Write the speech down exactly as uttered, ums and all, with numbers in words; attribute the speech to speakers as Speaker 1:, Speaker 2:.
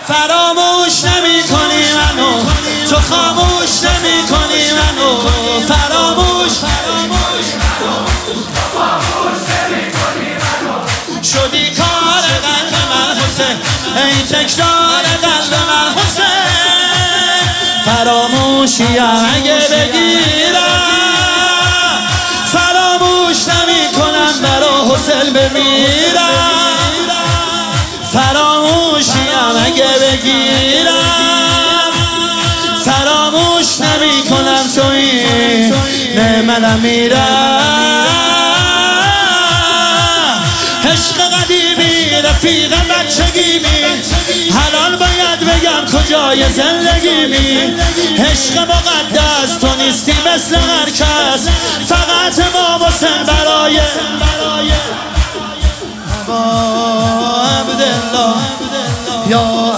Speaker 1: فراموش نمی کنی منو، تو خاموش نمی کنی منو. فراموش شدی کار قلب من حسین، ای تکرار قلب من حسین. فراموشی اگه بگیرم، فراموش نمی کنم برا حسین بمیرم. فراموشی اگه بگیرم، فراموش نمی کنم تو این منم میرم. عشق قدیمی رفیق بچگیمی، حلال باید بگم کجای زندگیمی. عشق مقدس تو نیستی مثل هر کس، فقط امام حسین برای ابا عبدالله یا